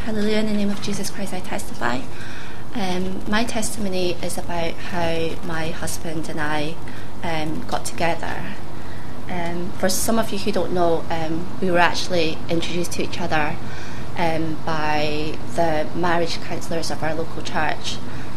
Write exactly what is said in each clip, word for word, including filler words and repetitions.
Hallelujah, in the name of Jesus Christ I testify. Um, my testimony is about how my husband and I um, got together. Um, for some of you who don't know, um, we were actually introduced to each other um, by the marriage counsellors of our local church.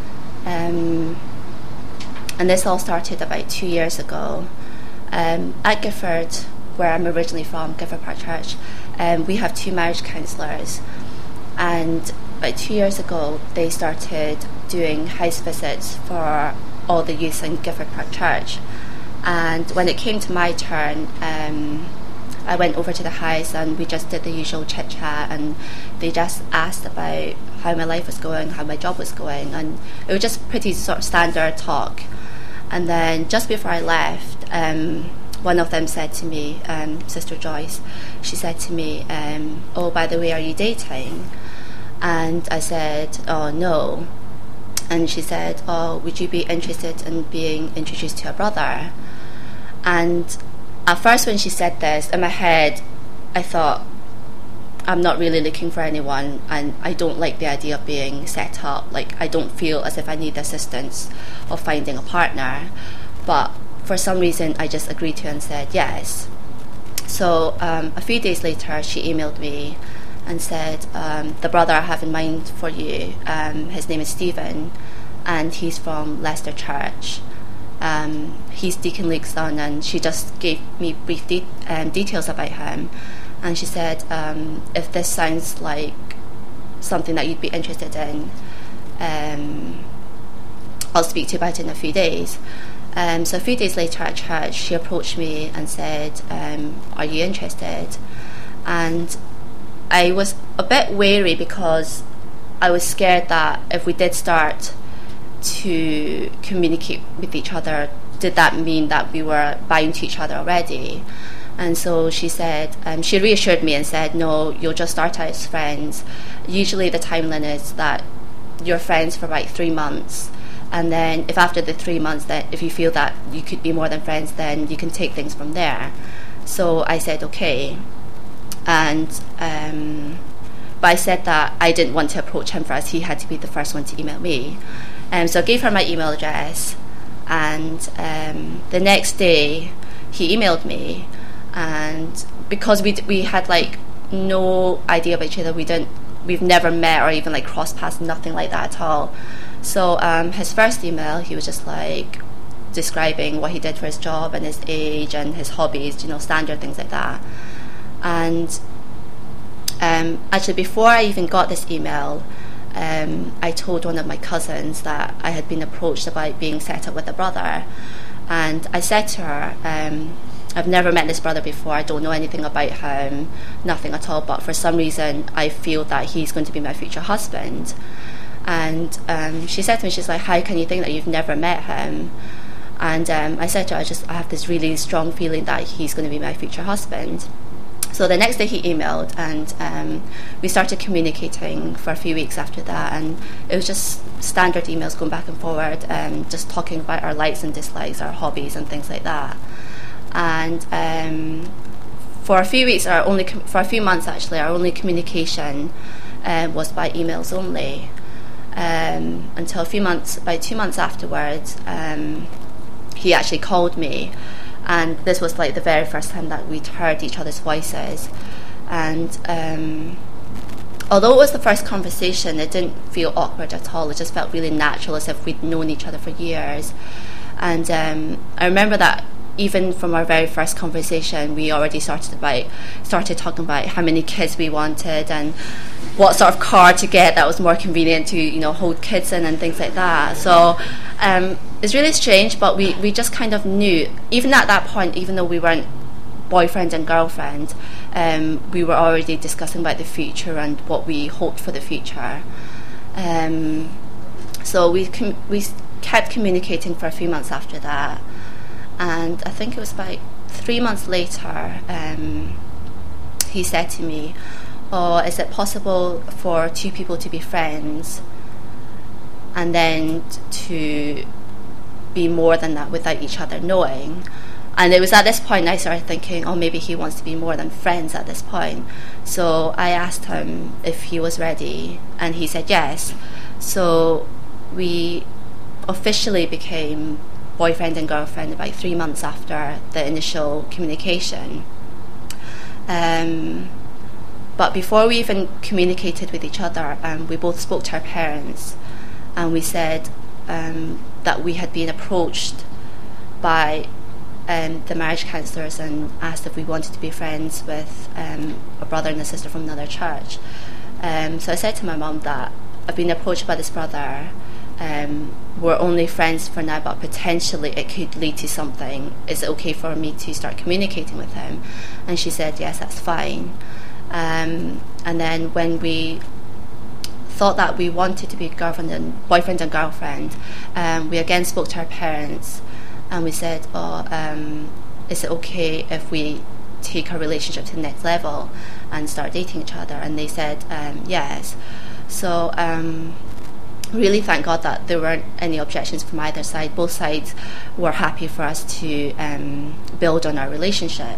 Um, and this all started about two years ago. Um, at Gifford, where I'm originally from, Gifford Park Church, um, we have two marriage counsellors. And about two years ago, they started doing house visits for all the youth in Gifford Park Church. And when it came to my turn, um, I went over to the house and we just did the usual chit chat, and they just asked about how my life was going, how my job was going, and it was just pretty sort of standard talk. And then just before I left, um, one of them said to me, um, Sister Joyce, she said to me, um, oh, by the way, are you dating? And I said, oh, no. And she said, oh, would you be interested in being introduced to a brother? And at first when she said this, in my head, I thought, I'm not really looking for anyone, and I don't like the idea of being set up. Like, I don't feel as if I need the assistance of finding a partner. But for some reason, I just agreed to and said yes. So um, a few days later, she emailed me and said, um, the brother I have in mind for you, um, his name is Stephen, and he's from Leicester Church. Um, he's Deacon Luke's son, and she just gave me brief de- um, details about him. And she said, um, if this sounds like something that you'd be interested in, um, I'll speak to you about it in a few days. Um, so a few days later at church, she approached me and said, um, are you interested? And I was a bit wary because I was scared that if we did start to communicate with each other, did that mean that we were bound to each other already? And so she said, um, she reassured me and said, no, you'll just start out as friends. Usually the timeline is that you're friends for about three months. And then if after the three months, that if you feel that you could be more than friends, then you can take things from there. So I said, okay. And um, but I said that I didn't want to approach him first. He had to be the first one to email me. Um, so I gave her my email address. And um, the next day, he emailed me. And because we d- we had like no idea of each other, we didn't, we've never met or even like crossed paths, nothing like that at all. So um, his first email, he was just like describing what he did for his job and his age and his hobbies, you know, standard things like that. And um, actually, before I even got this email, um, I told one of my cousins that I had been approached about being set up with a brother. And I said to her, um, I've never met this brother before, I don't know anything about him, nothing at all, but for some reason I feel that he's going to be my future husband. And um, she said to me, she's like, how can you think that you've never met him? And um, I said to her, I just I have this really strong feeling that he's going to be my future husband. So the next day he emailed, and um, we started communicating for a few weeks after that, and it was just standard emails going back and forward, um, just talking about our likes and dislikes, our hobbies and things like that. And um, for a few weeks, our only com- for a few months actually, our only communication um, was by emails only. Um, until a few months, about two months afterwards, um, he actually called me, and this was like the very first time that we'd heard each other's voices. And um, although it was the first conversation, it didn't feel awkward at all. It just felt really natural, as if we'd known each other for years. And um, I remember that even from our very first conversation, we already started about started talking about how many kids we wanted and what sort of car to get that was more convenient to, you know, hold kids in and things like that. So um, it's really strange, but we, we just kind of knew, even at that point, even though we weren't boyfriend and girlfriend, um, we were already discussing about the future and what we hoped for the future. Um, so we com- we kept communicating for a few months after that. And I think it was about three months later, um, he said to me, oh, is it possible for two people to be friends and then to be more than that without each other knowing? And it was at this point I started thinking, oh, maybe he wants to be more than friends at this point. So I asked him if he was ready, and he said yes. So we officially became boyfriend and girlfriend about three months after the initial communication. Um, but before we even communicated with each other, um, we both spoke to our parents, and we said um, that we had been approached by um, the marriage counsellors and asked if we wanted to be friends with um, a brother and a sister from another church. Um, so I said to my mum that I've been approached by this brother. Um, we're only friends for now, but potentially it could lead to something. Is it okay for me to start communicating with him? And she said, yes, that's fine. Um, and then when we thought that we wanted to be girlfriend and boyfriend and girlfriend, um, we again spoke to our parents, and we said, oh, um, is it okay if we take our relationship to the next level and start dating each other? And they said, um, yes. So um, really thank God that there weren't any objections from either side. Both sides were happy for us to um, build on our relationship.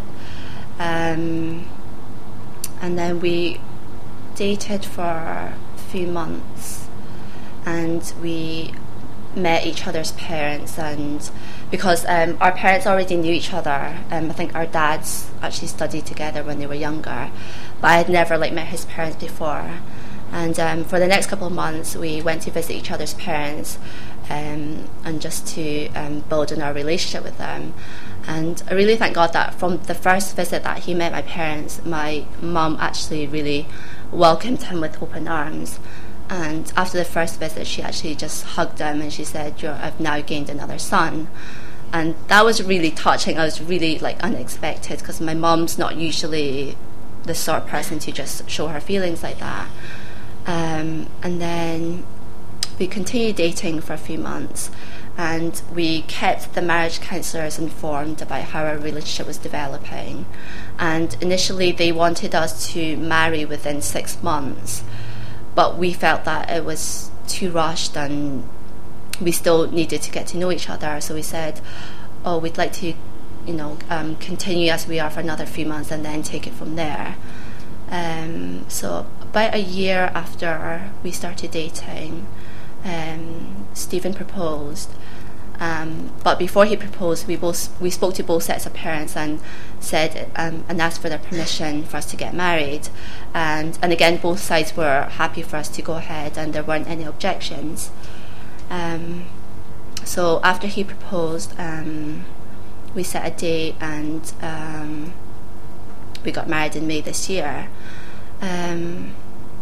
Um, and then we dated for a few months, and we met each other's parents, and because um, our parents already knew each other, um, I think our dads actually studied together when they were younger, but I had never like met his parents before. And um, for the next couple of months, we went to visit each other's parents, um, and just to um, build on our relationship with them. And I really thank God that from the first visit that he met my parents, my mum actually really welcomed him with open arms. And after the first visit, she actually just hugged him and she said, You're, I've now gained another son. And that was really touching. I was really like unexpected, because my mum's not usually the sort of person to just show her feelings like that. Um, and then we continued dating for a few months, and we kept the marriage counsellors informed about how our relationship was developing. And initially they wanted us to marry within six months, but we felt that it was too rushed and we still needed to get to know each other. So we said, oh, we'd like to, you know, um, continue as we are for another few months and then take it from there. Um, so about a year after we started dating, um, Stephen proposed. Um, but before he proposed, we both we spoke to both sets of parents and said um, and asked for their permission for us to get married. And and again, both sides were happy for us to go ahead, and there weren't any objections. Um, so after he proposed, um, we set a date, and um, we got married in May this year. Um,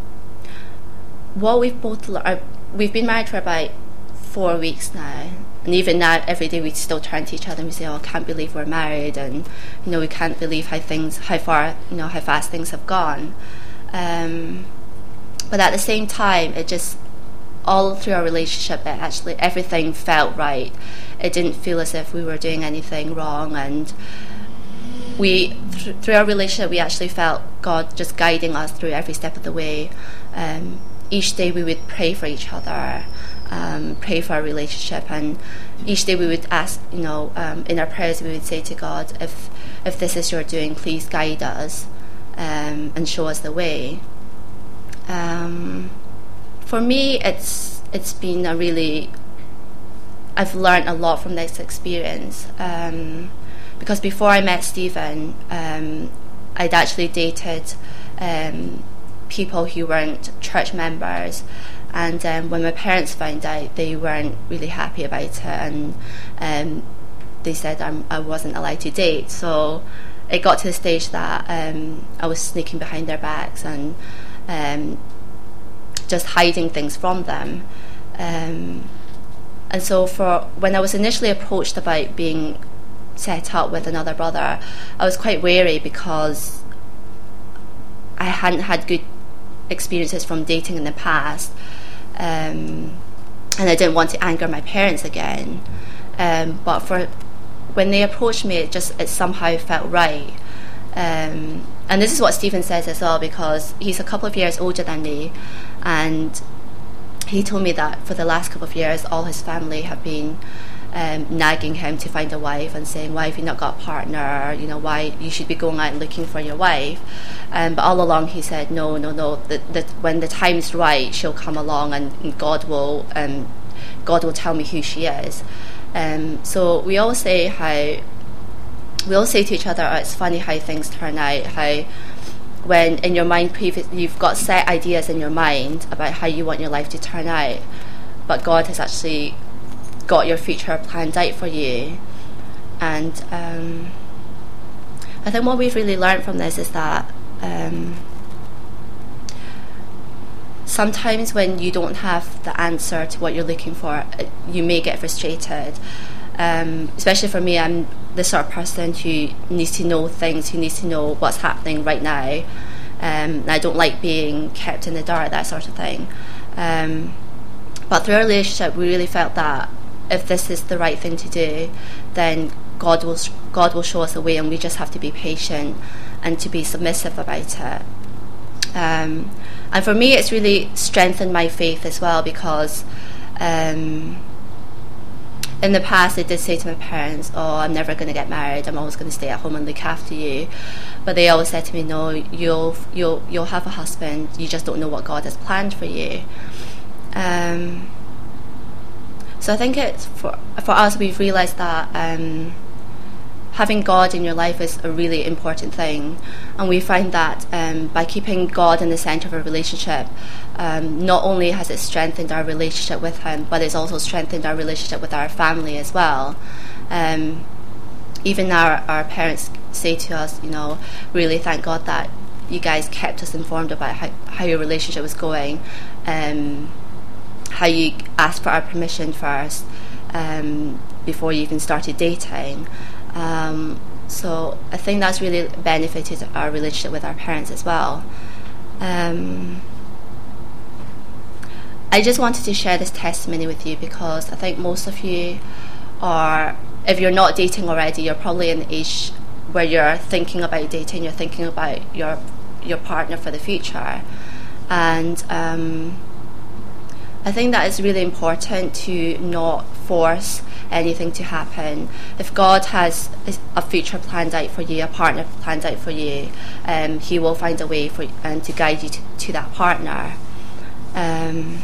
what we've both uh, we've been married for about four weeks now, and even now every day we still turn to each other and we say, oh, I can't believe we're married, and you know, we can't believe how things how far you know how fast things have gone. Um, but at the same time, it just all through our relationship, it actually everything felt right. It didn't feel as if we were doing anything wrong, and we th- through our relationship we actually felt God just guiding us through every step of the way. Um, each day we would pray for each other, um, pray for our relationship, and each day we would ask, you know, um, in our prayers we would say to God, if if this is your doing, please guide us um, and show us the way. Um, for me, it's it's been a really I've learned a lot from this experience. Um, Because before I met Stephen, um, I'd actually dated um, people who weren't church members, and um, when my parents found out, they weren't really happy about it, and um, they said I'm, I wasn't allowed to date. So it got to the stage that um, I was sneaking behind their backs and um, just hiding things from them. Um, and so for when I was initially approached about being set up with another brother, I was quite wary because I hadn't had good experiences from dating in the past, um, and I didn't want to anger my parents again. Um, but for when they approached me, it just it somehow felt right. Um, and this is what Stephen says as well, because he's a couple of years older than me, and he told me that for the last couple of years all his family have been um, nagging him to find a wife and saying, why have you not got a partner, you know, why you should be going out and looking for your wife. Um, but all along he said, no, no, no, that, that when the time's right, she'll come along and, and God will um, God will tell me who she is. Um, so we all say how, we all say to each other, oh, it's funny how things turn out, how when in your mind, previous, you've got set ideas in your mind about how you want your life to turn out, but God has actually got your future planned out for you. And um, I think what we've really learned from this is that um, sometimes when you don't have the answer to what you're looking for, you may get frustrated. Um, especially for me, I'm the sort of person who needs to know things, who needs to know what's happening right now. Um, and I don't like being kept in the dark, that sort of thing. Um, but through our relationship, we really felt that if this is the right thing to do, then God will God will show us a way, and we just have to be patient and to be submissive about it. Um, and for me, it's really strengthened my faith as well, because um, in the past I did say to my parents, oh, I'm never going to get married, I'm always going to stay at home and look after you. But they always said to me, no, you'll you'll you'll have a husband, you just don't know what God has planned for you. Um, so I think it's for for us, we've realised that um, having God in your life is a really important thing, and we find that um, by keeping God in the centre of our relationship, um, not only has it strengthened our relationship with Him, but it's also strengthened our relationship with our family as well. Um, even our, our parents say to us, you know, really thank God that you guys kept us informed about how, how your relationship was going, um, how you asked for our permission first um, before you even started dating. Um, so I think that's really benefited our relationship with our parents as well. Um, I just wanted to share this testimony with you because I think most of you are, if you're not dating already, you're probably in the age where you're thinking about dating, you're thinking about your your partner for the future. And um, I think that it's really important to not force anything to happen. If God has a future planned out for you, a partner planned out for you, um, He will find a way for um, to guide you to, to that partner. Um,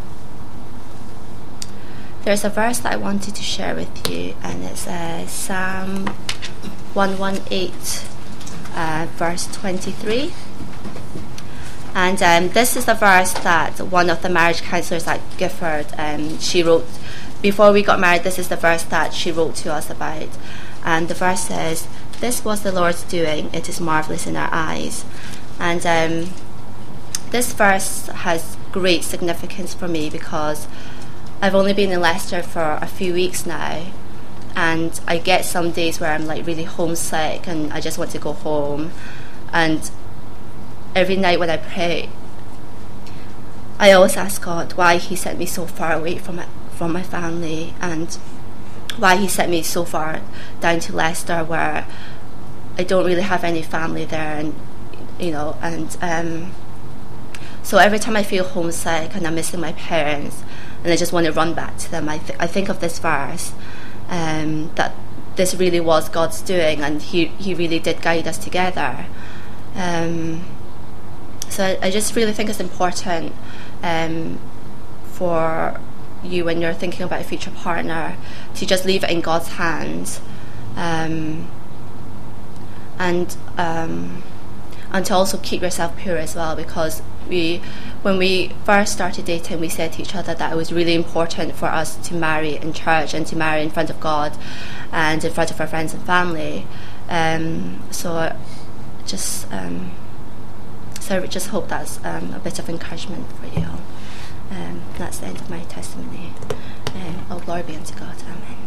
there's a verse that I wanted to share with you, and it's uh, Psalm one eighteen, uh, verse twenty-three. And um, this is the verse that one of the marriage counsellors at Gifford, um, she wrote, before we got married, this is the verse that she wrote to us about. And the verse says, "This was the Lord's doing, it is marvellous in our eyes." And um, this verse has great significance for me because I've only been in Leicester for a few weeks now, and I get some days where I'm like really homesick and I just want to go home. And every night when I pray, I always ask God why He sent me so far away from my, from my family, and why He sent me so far down to Leicester where I don't really have any family there, and you know, and um, so every time I feel homesick and I'm missing my parents and I just want to run back to them, I, th- I think of this verse, um, that this really was God's doing, and He He really did guide us together. Um, So I, I just really think it's important um, for you, when you're thinking about a future partner, to just leave it in God's hands, um, and um, and to also keep yourself pure as well. Because we, when we first started dating, we said to each other that it was really important for us to marry in church and to marry in front of God and in front of our friends and family. Um, so just. Um, So I just hope that's um, a bit of encouragement for you all. Um, that's the end of my testimony. Um, oh, glory be unto God. Amen.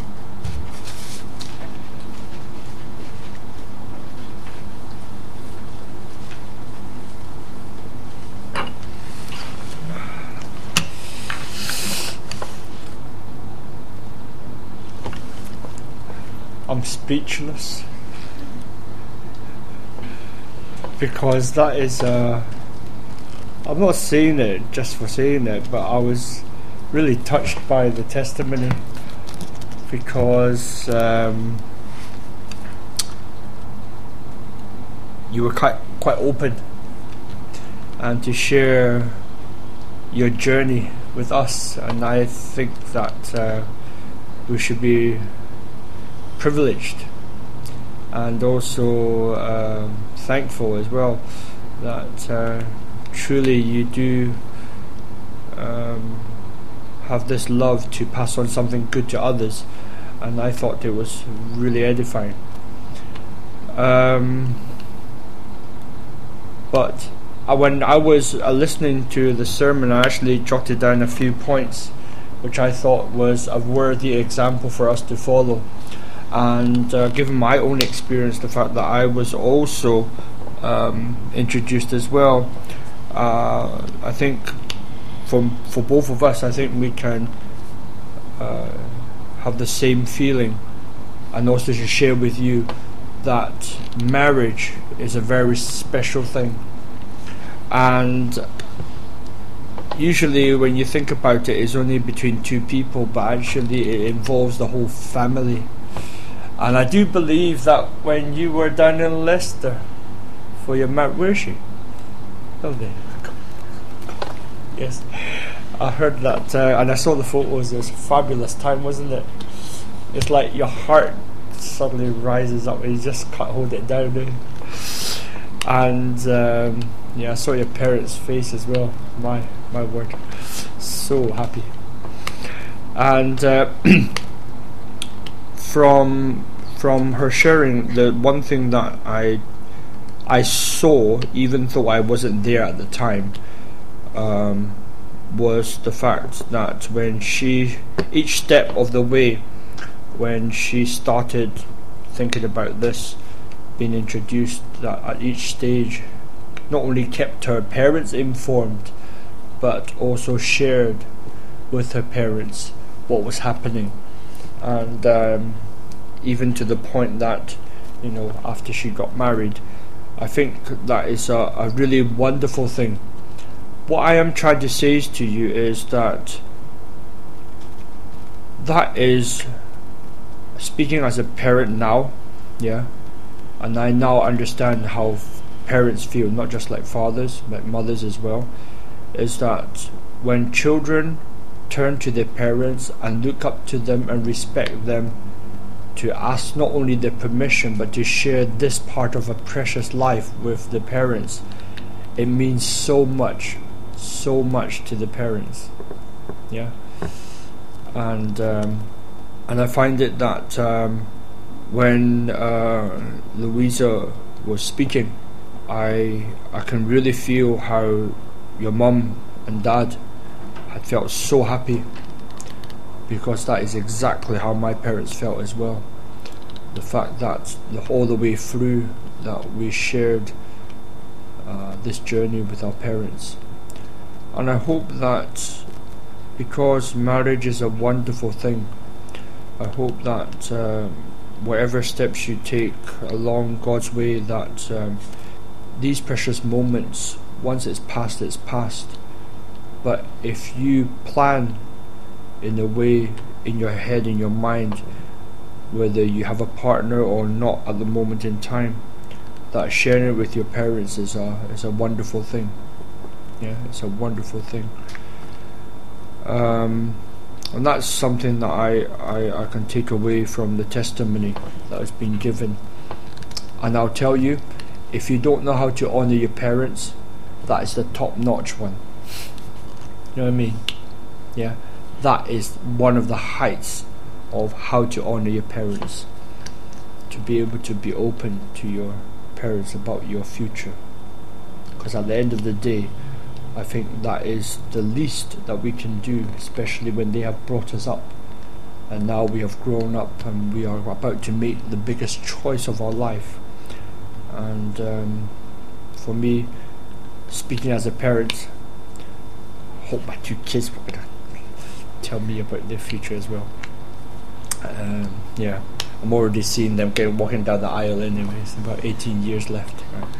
I'm speechless. Because that is, uh, I'm not saying it just for saying it, but I was really touched by the testimony because um, you were quite quite open, and to share your journey with us, and I think that uh, we should be privileged and also uh, thankful as well that uh, truly you do um, have this love to pass on something good to others, and I thought it was really edifying. Um, but uh, when I was uh, listening to the sermon, I actually jotted down a few points which I thought was a worthy example for us to follow. And uh, given my own experience, the fact that I was also um, introduced as well, uh, I think for, for both of us, I think we can uh, have the same feeling, and also to share with you that marriage is a very special thing. And usually when you think about it, it's only between two people, but actually it involves the whole family. And I do believe that when you were down in Leicester for your marriage, where is she? Oh, there. Yes, I heard that, uh, and I saw the photos. It was a fabulous time, wasn't it? It's like your heart suddenly rises up and you just can't hold it down. Eh? And um, yeah, I saw your parents' face as well. My my word, so happy. And uh, from from her sharing, the one thing that I I saw, even though I wasn't there at the time, um, was the fact that when she, each step of the way, when she started thinking about this, being introduced, that at each stage not only kept her parents informed, but also shared with her parents what was happening. And um, even to the point that, you know, after she got married, I think that is a, a really wonderful thing. What I am trying to say to you is that that is, speaking as a parent now, yeah, and I now understand how f- parents feel, not just like fathers, but mothers as well, is that when children turn to their parents and look up to them and respect them, to ask not only their permission but to share this part of a precious life with the parents, it means so much, so much to the parents. Yeah. And um, and I find it that um, when uh, Louisa was speaking, I I can really feel how your mum and dad had felt so happy, because that is exactly how my parents felt as well. The fact that the, all the way through that we shared uh, this journey with our parents. And I hope that, because marriage is a wonderful thing, I hope that uh, whatever steps you take along God's way, that um, these precious moments, once it's past, it's past. But if you plan in a way in your head, in your mind, whether you have a partner or not at the moment in time, that sharing it with your parents is a is a wonderful thing. Yeah, it's a wonderful thing. Um, and that's something that I, I, I can take away from the testimony that has been given. And I'll tell you, if you don't know how to honour your parents, that is the top-notch one. You know what I mean? Yeah, that is one of the heights of how to honour your parents. To be able to be open to your parents about your future. Because at the end of the day, I think that is the least that we can do, especially when they have brought us up. And now we have grown up and we are about to make the biggest choice of our life. And um, for me, speaking as a parent, hope my two kids were going to tell me about their future as well. Um, yeah, I'm already seeing them getting walking down the aisle anyways. About eighteen years left. Right?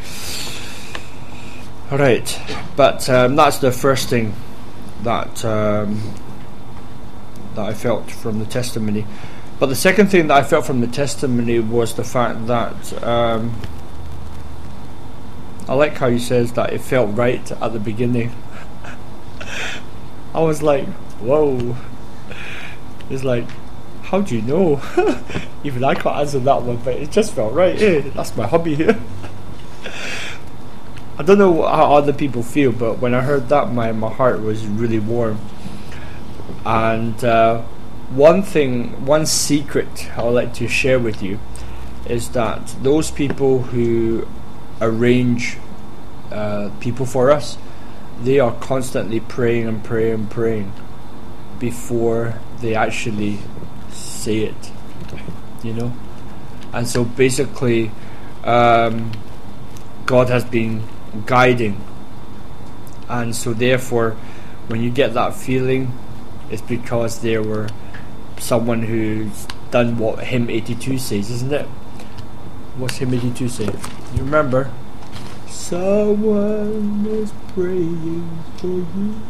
Alright, but um, that's the first thing that um, that I felt from the testimony. But the second thing that I felt from the testimony was the fact that um, I like how he says that it felt right at the beginning. I was like, whoa. It's like, how do you know? Even I can't answer that one, but it just felt right. Eh? That's my hobby here. I don't know how other people feel, but when I heard that, my, my heart was really warm. And uh, one thing, one secret I would like to share with you is that those people who arrange uh, people for us, they are constantly praying and praying and praying before they actually say it, you know. And so basically um, God has been guiding, and so therefore when you get that feeling, it's because there were someone who's done what hymn eighty-two says, isn't it? What's hymn eighty-two say? You remember? Someone is praying for you.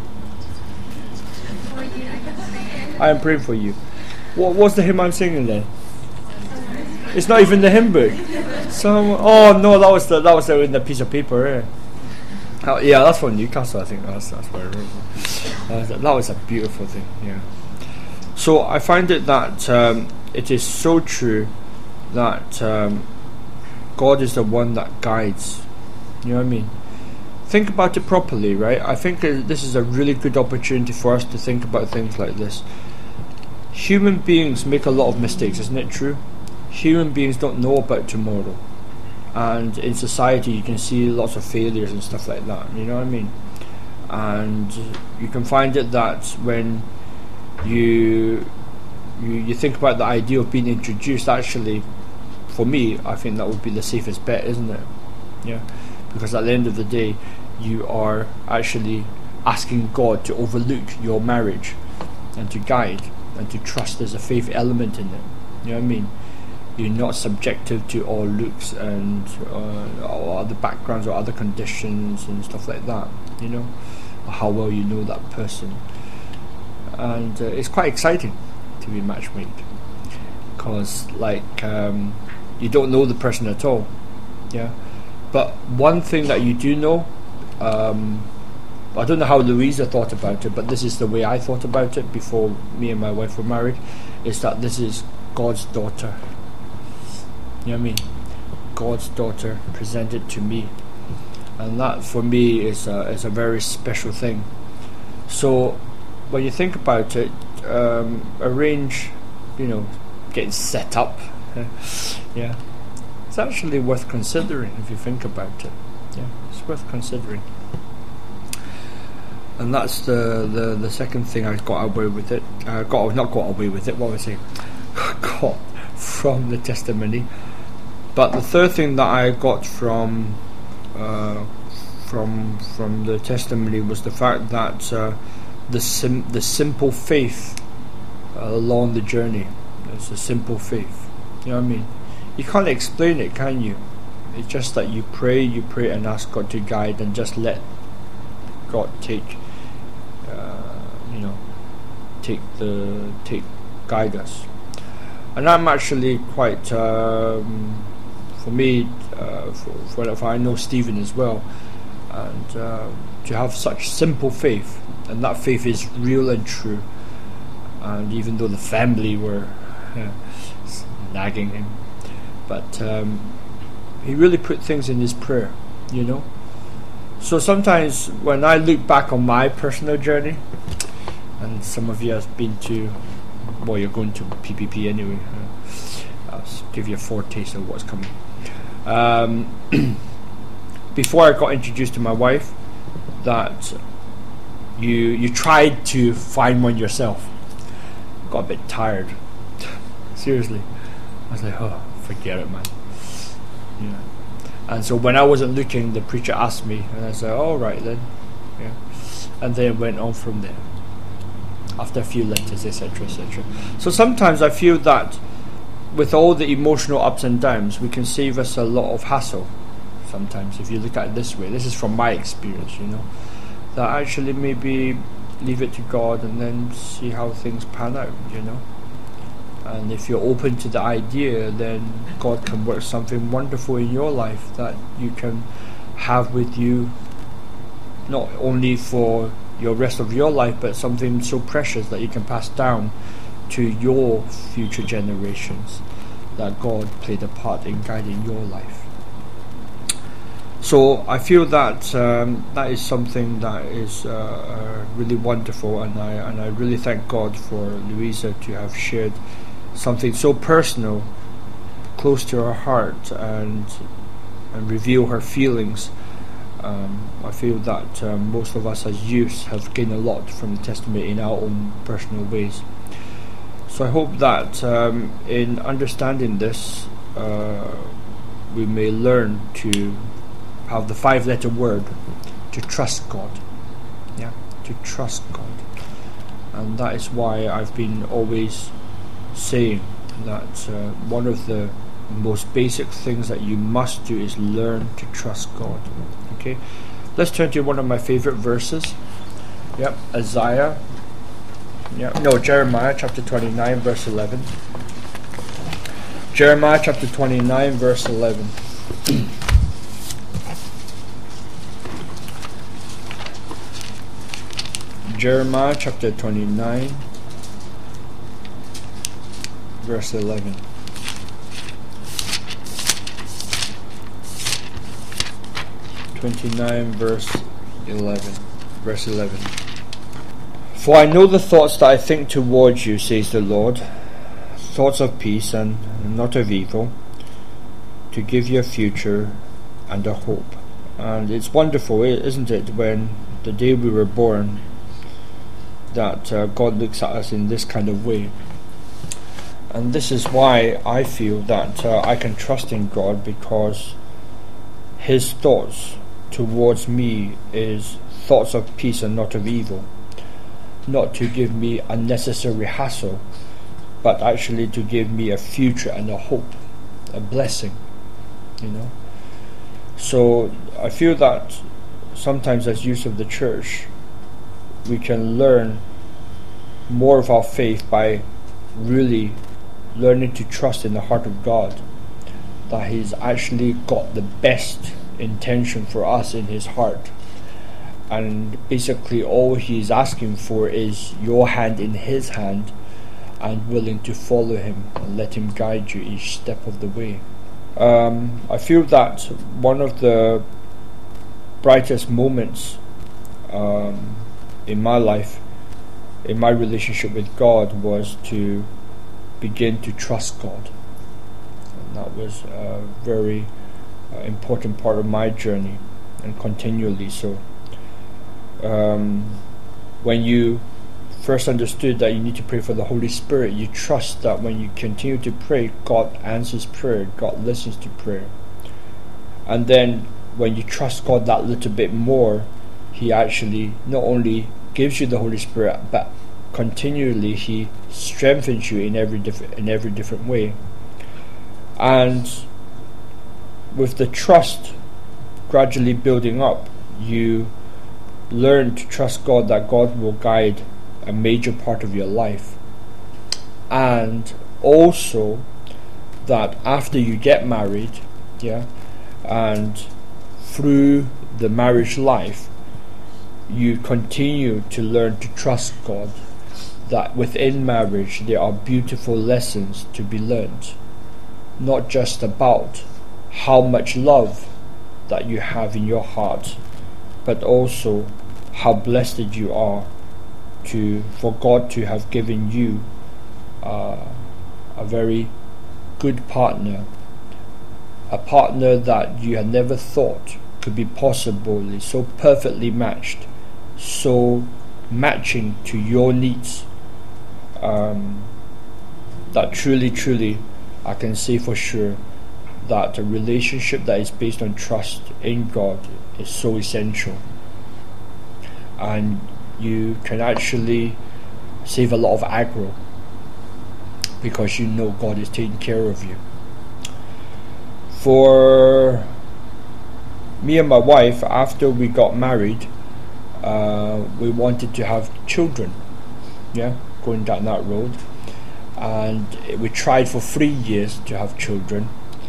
I am praying for you. What was the hymn I'm singing then? It's not even the hymn book. Some, oh no, that was the that was the, in the piece of paper. Eh? Oh, yeah, that's from Newcastle. I think that's that's where I wrote it. That was, a, that was a beautiful thing. Yeah. So I find it that um, it is so true that um, God is the one that guides. You know what I mean? Think about it properly, right? I think uh, this is a really good opportunity for us to think about things like this. Human beings make a lot of mistakes, isn't it true? Human beings don't know about tomorrow, and in society you can see lots of failures and stuff like that, you know what I mean? And you can find it that when you you, you think about the idea of being introduced, actually for me I think that would be the safest bet, isn't it? Yeah, because at the end of the day you are actually asking God to overlook your marriage and to guide and to trust. There's a faith element in it, you know what I mean? You're not subjective to all looks and uh, or other backgrounds or other conditions and stuff like that, you know, or how well you know that person. And uh, it's quite exciting to be matchmade, because like um, you don't know the person at all, yeah. But one thing that you do know, um, I don't know how Louisa thought about it, but this is the way I thought about it before me and my wife were married, is that this is God's daughter. You know what I mean? God's daughter presented to me, and that for me is a, is a very special thing. So when you think about it, um, arrange, you know, getting set up, yeah, it's actually worth considering if you think about it. Yeah, it's worth considering. And that's the, the, the second thing I got away with it. Uh, got not got away with it. What was I saying? Got from the testimony. But the third thing that I got from uh, from from the testimony was the fact that uh, the sim- the simple faith uh, along the journey. It's a simple faith. You know what I mean? You can't explain it, can you? It's just that you pray, you pray, and ask God to guide, and just let God take, uh, you know, take the take guide us. And I'm actually quite. Um, For me, uh, for, for if I know Stephen as well, and uh, to have such simple faith, and that faith is real and true, and even though the family were uh, nagging him, but um, he really put things in his prayer, you know. So sometimes when I look back on my personal journey, and some of you have been to, well, you're going to P P P anyway, uh, I'll give you a foretaste of what's coming. Um, before I got introduced to my wife, that you you tried to find one yourself. Got a bit tired. Seriously, I was like, oh, forget it, man. Yeah. And so when I wasn't looking, the preacher asked me, and I said, all right then. Yeah. And then it went on from there. After a few letters, et cetera, et cetera. So sometimes I feel that with all the emotional ups and downs, we can save us a lot of hassle. Sometimes, if you look at it this way, this is from my experience, you know, that actually maybe leave it to God and then see how things pan out, you know. And if you're open to the idea, then God can work something wonderful in your life that you can have with you, not only for your rest of your life, but something so precious that you can pass down to your future generations, that God played a part in guiding your life. So I feel that um, that is something that is uh, uh, really wonderful, and I and I really thank God for Louisa to have shared something so personal, close to her heart, and and reveal her feelings. Um, I feel that um, most of us as youths have gained a lot from the testimony in our own personal ways. So I hope that um, in understanding this, uh, we may learn to have the five-letter word, to trust God. Yeah, to trust God. And that is why I've been always saying that uh, one of the most basic things that you must do is learn to trust God. Okay, let's turn to one of my favorite verses. Yep, Isaiah. Yeah, no, Jeremiah chapter twenty-nine, verse eleven. Jeremiah chapter twenty-nine, verse eleven. Jeremiah chapter twenty-nine, verse eleven. twenty-nine, verse eleven. Verse eleven. For I know the thoughts that I think towards you, says the Lord, thoughts of peace and not of evil, to give you a future and a hope. And it's wonderful, isn't it, when the day we were born, that uh, God looks at us in this kind of way. And this is why I feel that uh, I can trust in God, because His thoughts towards me is thoughts of peace and not of evil, not to give me unnecessary hassle, but actually to give me a future and a hope, a blessing, you know. So I feel that sometimes as youth of the church, we can learn more of our faith by really learning to trust in the heart of God, that He's actually got the best intention for us in His heart, and basically all He's asking for is your hand in His hand, and willing to follow Him and let Him guide you each step of the way. Um, I feel that one of the brightest moments um, in my life, in my relationship with God, was to begin to trust God. And that was a very uh, important part of my journey, and continually so. Um, when you first understood that you need to pray for the Holy Spirit, you trust that when you continue to pray, God answers prayer, God listens to prayer. And then when you trust God that little bit more, He actually not only gives you the Holy Spirit, but continually He strengthens you in every different in every different way. And with the trust gradually building up, you learn to trust God, that God will guide a major part of your life, and also that after you get married, yeah, and through the marriage life, you continue to learn to trust God, that within marriage there are beautiful lessons to be learned, not just about how much love that you have in your heart, but also how blessed you are to for God to have given you uh, a very good partner, a partner that you had never thought could be possibly so perfectly matched, so matching to your needs, um, that truly, truly, I can say for sure that a relationship that is based on trust in God is so essential. And you can actually save a lot of aggro, because you know God is taking care of you. For me and my wife, after we got married, uh, we wanted to have children, yeah, going down that road. and we tried for three years to have children.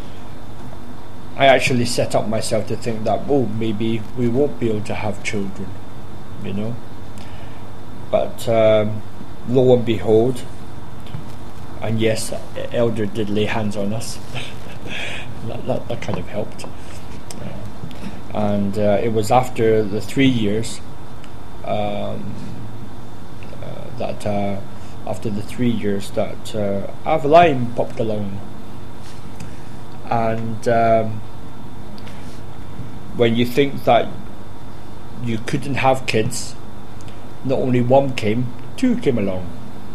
I actually set up myself to think that, oh, maybe we won't be able to have children, you know. But um, lo and behold, and yes, Elder did lay hands on us. that, that, that kind of helped. Uh, and uh, it was after the three years um, uh, that, uh, after the three years that uh, Aveline popped along. And um, when you think that you couldn't have kids, not only one came, two came along.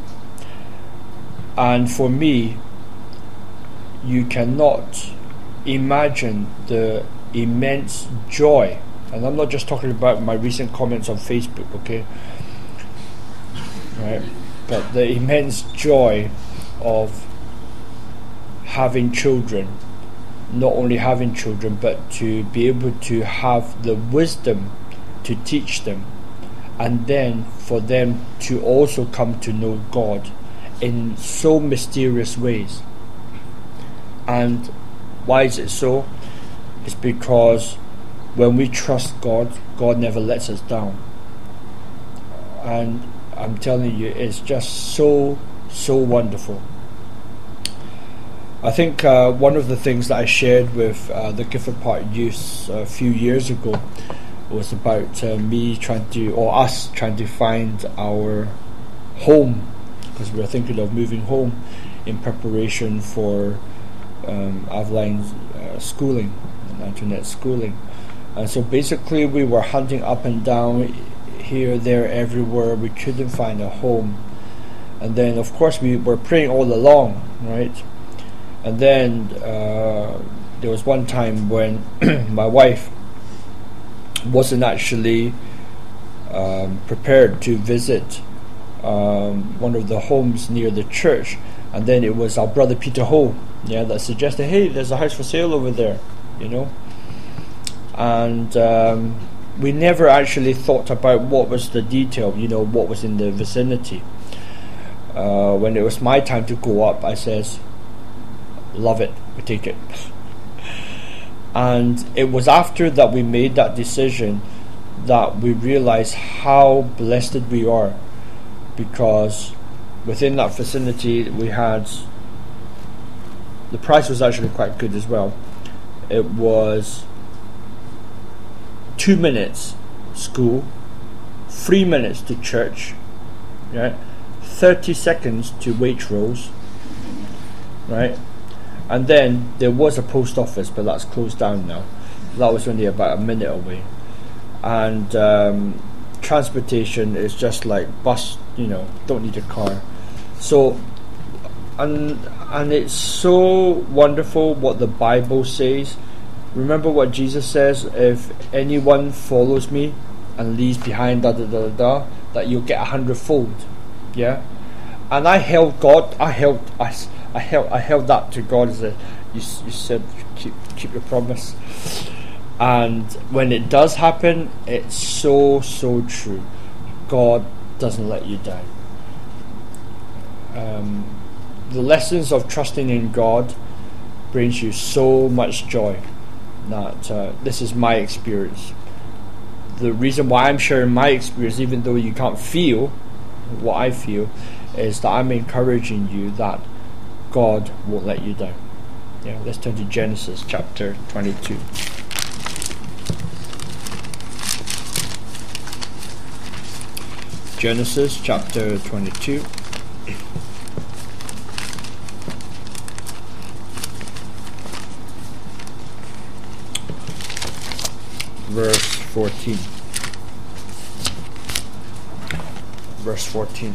And for me, you cannot imagine the immense joy, and I'm not just talking about my recent comments on Facebook, okay, right, but the immense joy of having children, not only having children, but to be able to have the wisdom to teach them, and then for them to also come to know God in so mysterious ways. And why is it so? It's because when we trust God, God never lets us down. And I'm telling you, it's just so, so wonderful. I think uh, one of the things that I shared with uh, the Gifford Park youth a few years ago was about uh, me trying to, or us trying to find our home, because we were thinking of moving home in preparation for um, Aveline's uh, schooling, Antoinette's schooling. And so basically we were hunting up and down, here, there, everywhere. We couldn't find a home. And then of course we were praying all along, right? And then uh, there was one time when my wife wasn't actually um, prepared to visit um, one of the homes near the church, and then it was our brother Peter Ho, yeah, that suggested, hey, there's a house for sale over there, you know. And um, we never actually thought about what was the detail, you know, what was in the vicinity. Uh, when it was my time to go up, I says, love it, we take it. And it was after that we made that decision that we realized how blessed we are, because within that vicinity we had, the price was actually quite good as well. It was two minutes school, three minutes to church, right? thirty seconds to Waitrose, right? And then there was a post office, but that's closed down now. That was only about a minute away. And um, transportation is just like bus, you know, don't need a car. So, and and it's so wonderful what the Bible says. Remember what Jesus says, if anyone follows me and leaves behind da da da da, that you'll get a hundredfold. Yeah? And I held God, I held us. I held, I held that to God as a, you, you said, keep, keep your promise. And when it does happen, it's so, so true. God doesn't let you down. Um, the lessons of trusting in God brings you so much joy. That uh, this is my experience. The reason why I'm sharing my experience, even though you can't feel what I feel, is that I'm encouraging you that God won't let you down. Yeah, let's turn to Genesis chapter twenty-two. Genesis chapter twenty-two. Verse fourteen. Verse fourteen.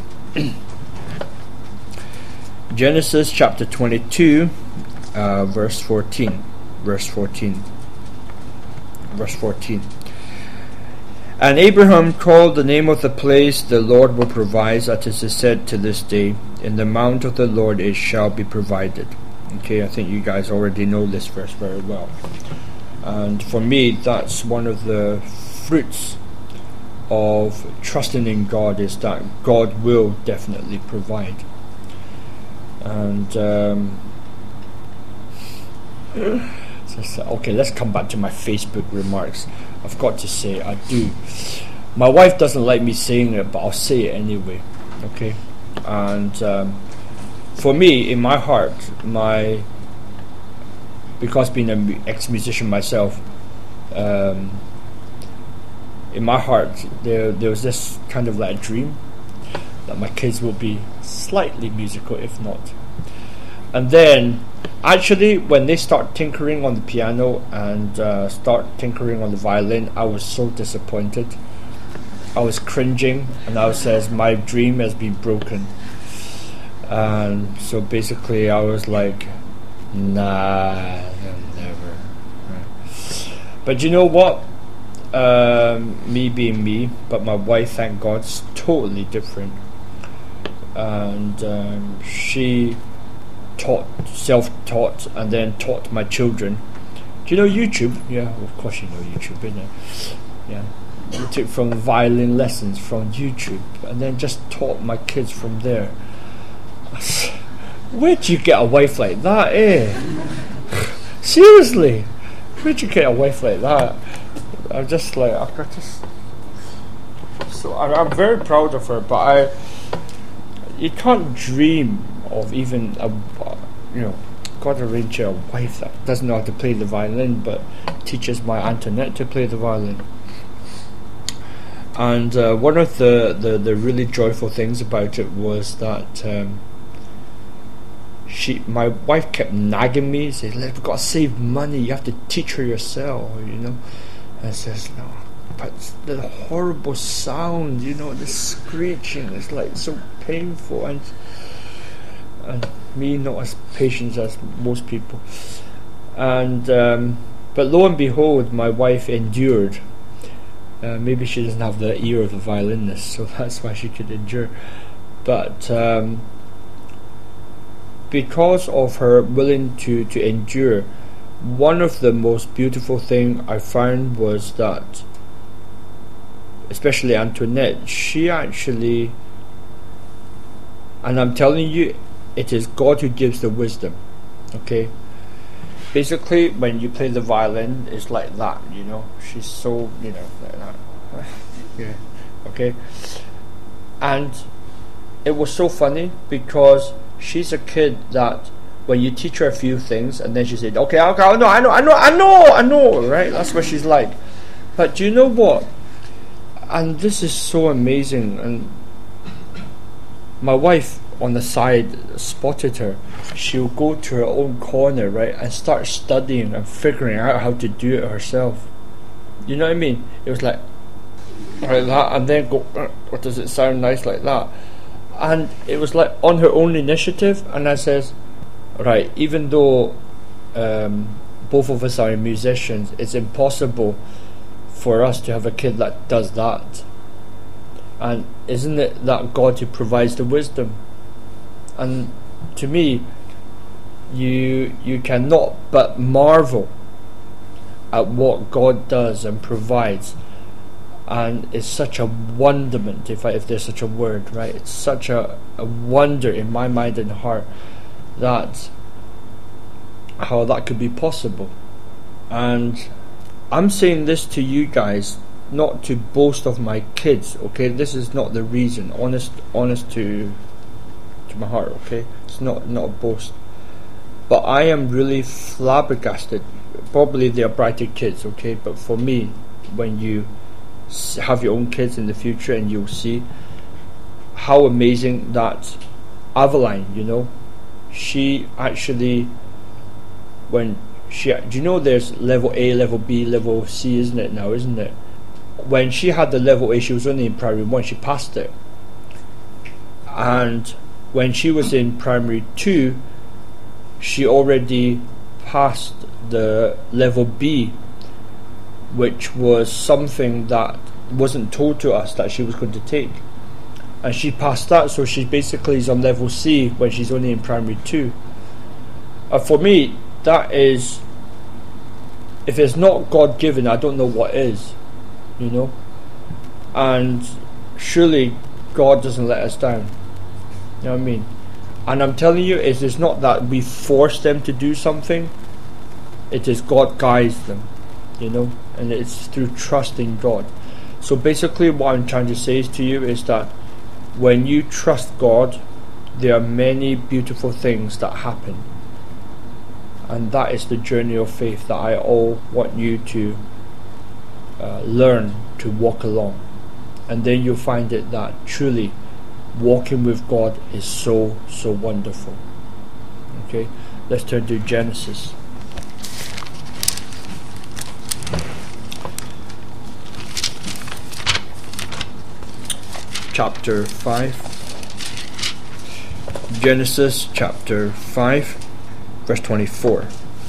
Genesis chapter twenty-two, uh, verse fourteen. Verse fourteen. Verse fourteen. And Abraham called the name of the place, the Lord will provide, that is said to this day, in the mount of the Lord it shall be provided. Okay, I think you guys already know this verse very well. And for me, that's one of the fruits of trusting in God, is that God will definitely provide. And um, so, okay, let's come back to my Facebook remarks. I've got to say, I do. My wife doesn't like me saying it, but I'll say it anyway. Okay, and um, for me, in my heart, my because being an ex-musician myself, um, in my heart, there there was this kind of like dream that my kids will be slightly musical, if not. And then, actually, when they start tinkering on the piano and uh, start tinkering on the violin, I was so disappointed. I was cringing, and I says, my dream has been broken. And so basically, I was like, nah, never. But you know what? Um, me being me, but my wife, thank God, is totally different. And um, she taught, self-taught, and then taught my children. Do you know YouTube? Yeah, of course you know YouTube, innit? Yeah. We took from violin lessons from YouTube, and then just taught my kids from there. Where'd you get a wife like that, eh? Seriously, where'd you get a wife like that? I'm just like, I just. So I, I'm very proud of her, but I. You can't dream of even a, you know, God arrange a wife that doesn't know how to play the violin, but teaches my Antoinette to play the violin. And uh, one of the, the, the really joyful things about it was that um, she, my wife kept nagging me, saying, "We've got to save money. You have to teach her yourself," you know. And I says, "No, but the horrible sound, you know, the screeching is like so painful, and and me not as patient as most people." And um, but lo and behold, my wife endured. Uh, maybe she doesn't have the ear of a violinist, so that's why she could endure. But um, because of her willing to, to endure, one of the most beautiful thing I found was that, especially Antoinette, she actually, and I'm telling you, it is God who gives the wisdom, okay? Basically, when you play the violin, it's like that, you know. She's so, you know, like that. Yeah, okay. And it was so funny because she's a kid that when you teach her a few things and then she said, "Okay, okay, I know, I know, I know, I know, I know," right? That's what she's like. But do you know what? And this is so amazing. And my wife on the side spotted her. She'll go to her own corner, right, and start studying and figuring out how to do it herself. You know what I mean? It was like like that, and then go, uh, what does it sound nice like that? And it was like on her own initiative. And I says, right, even though um, both of us are musicians, it's impossible for us to have a kid that does that. And isn't it that God who provides the wisdom? And to me, you you cannot but marvel at what God does and provides, and it's such a wonderment, if I, if there's such a word, right? It's such a, a wonder in my mind and heart that how that could be possible. And I'm saying this to you guys not to boast of my kids, okay? This is not the reason. Honest, honest to to my heart, okay? It's not not a boast. But I am really flabbergasted. Probably they are brighter kids, okay? But for me, when you have your own kids in the future, and you'll see how amazing that Aveline, you know, she actually, when she, do you know there's level A, level B, level C, isn't it now, isn't it? When she had the level A, she was only in primary one, she passed it. And when she was in primary two, she already passed the level B, which was something that wasn't told to us that she was going to take. And she passed that, so she basically is on level C when she's only in primary two. And for me, that is, if it's not God given, I don't know what is, you know. And surely God doesn't let us down. You know what I mean? And I'm telling you, it is not that we force them to do something. It is God guides them, you know, and it's through trusting God. So basically what I'm trying to say to you is that when you trust God, there are many beautiful things that happen. And that is the journey of faith that I all want you to uh, learn to walk along. And then you'll find it that truly walking with God is so, so wonderful. Okay, let's turn to Genesis. Chapter five. Genesis chapter five, verse twenty-four.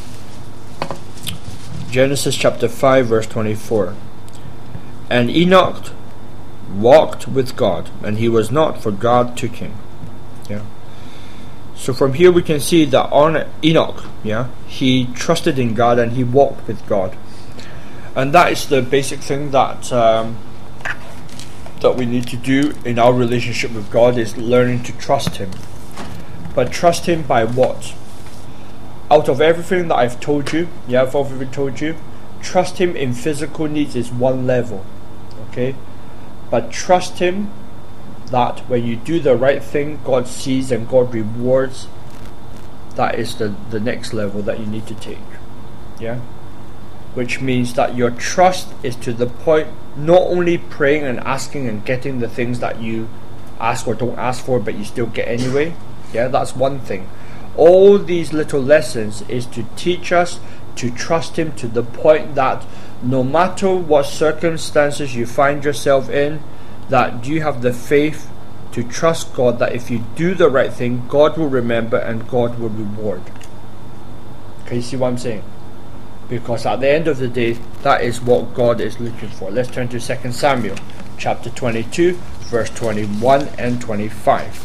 Genesis chapter five, verse twenty-four. And Enoch walked with God, and he was not, for God took him. Yeah. So from here we can see that on Enoch, yeah, he trusted in God and he walked with God, and that is the basic thing that um, that we need to do in our relationship with God, is learning to trust Him. But trust Him by what? Out of everything that I've told you, yeah, I've already told you, trust Him in physical needs is one level, okay? But trust Him that when you do the right thing, God sees and God rewards. That is the, the next level that you need to take, yeah? Which means that your trust is to the point not only praying and asking and getting the things that you ask or don't ask for, but you still get anyway. Yeah, that's one thing. All these little lessons is to teach us to trust Him to the point that no matter what circumstances you find yourself in, that you have the faith to trust God that if you do the right thing, God will remember and God will reward. Can you see what I'm saying? Because at the end of the day, that is what God is looking for. Let's turn to Second Samuel chapter twenty-two, verse twenty-one and twenty-five.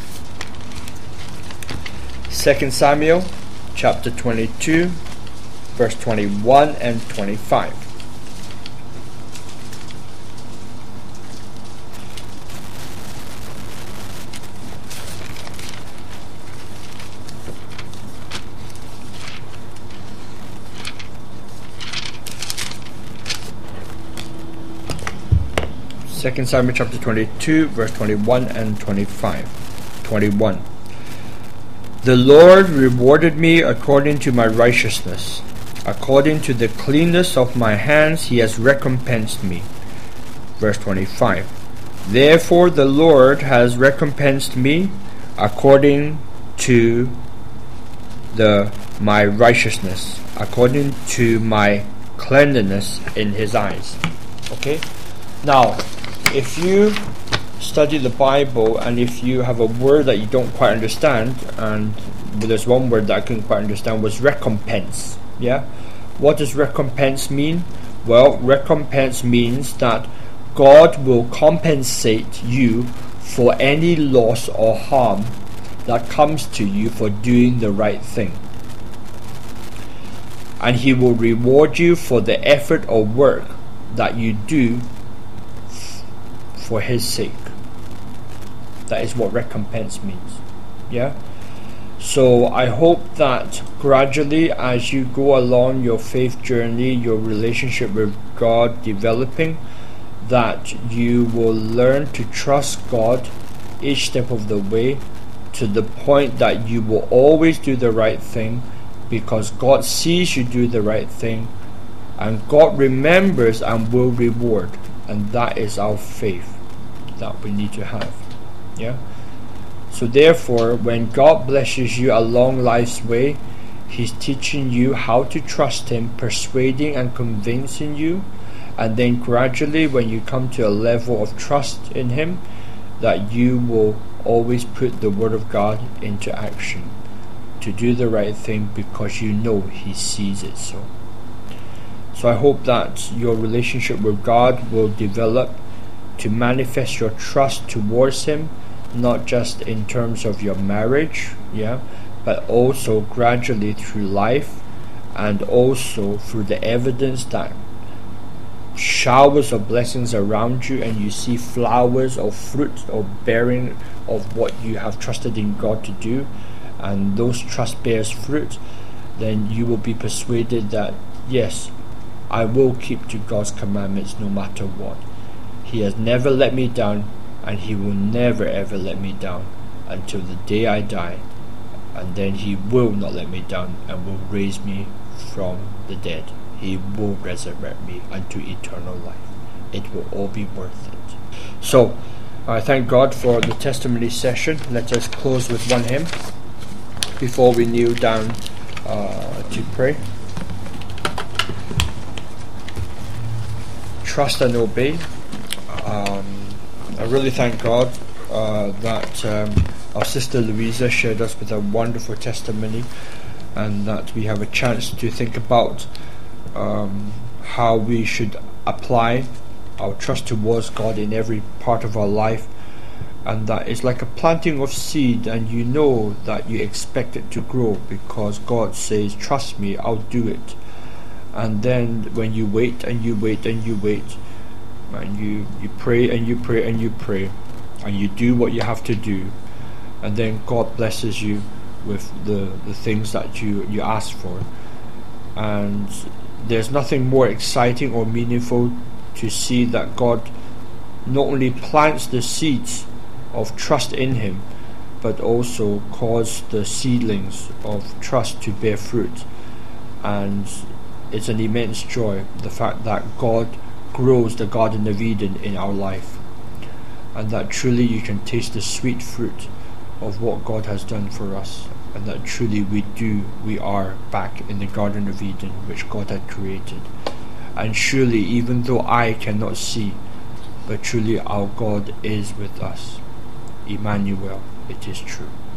Second Samuel chapter twenty-two, verse twenty-one and twenty-five. Second Samuel chapter twenty-two, verse twenty-one and twenty-five. twenty-one. The Lord rewarded me according to my righteousness. According to the cleanness of my hands He has recompensed me. Verse twenty-five. Therefore the Lord has recompensed me according to the my righteousness, according to my cleanliness in His eyes. Okay? Now, if you study the Bible and if you have a word that you don't quite understand, and there's one word that I couldn't quite understand, was recompense. Yeah? What does recompense mean? Well, recompense means that God will compensate you for any loss or harm that comes to you for doing the right thing. And He will reward you for the effort or work that you do for His sake. That is what recompense means. Yeah? So I hope that gradually as you go along your faith journey, your relationship with God developing, that you will learn to trust God each step of the way, to the point that you will always do the right thing because God sees you do the right thing, and God remembers and will reward. And that is our faith that we need to have. Yeah. So therefore, when God blesses you along life's way, He's teaching you how to trust Him, persuading and convincing you, and then gradually when you come to a level of trust in Him, that you will always put the Word of God into action to do the right thing because you know He sees it so. So I hope that your relationship with God will develop to manifest your trust towards Him, not just in terms of your marriage, yeah, but also gradually through life, and also through the evidence that showers of blessings around you, and you see flowers or fruit or bearing of what you have trusted in God to do, and those trust bears fruit, then you will be persuaded that, yes, I will keep to God's commandments no matter what. He has never let me down, and He will never ever let me down until the day I die, and then He will not let me down and will raise me from the dead. He will resurrect me unto eternal life. It will all be worth it. So, I thank God for the testimony session. Let us close with one hymn before we kneel down uh, to pray. Trust and obey. Um, I really thank God uh, that um, our sister Louisa shared us with a wonderful testimony, and that we have a chance to think about um, how we should apply our trust towards God in every part of our life, and that it's like a planting of seed, and you know that you expect it to grow because God says, trust me, I'll do it. And then when you wait and you wait and you wait, and you, you pray and you pray and you pray, and you do what you have to do, and then God blesses you with the, the things that you, you ask for. And there's nothing more exciting or meaningful to see that God not only plants the seeds of trust in Him, but also cause the seedlings of trust to bear fruit. And it's an immense joy, the fact that God grows the Garden of Eden in our life, and that truly you can taste the sweet fruit of what God has done for us, and that truly we do, we are back in the Garden of Eden which God had created. And surely, even though I cannot see, but truly our God is with us. Emmanuel, it is true.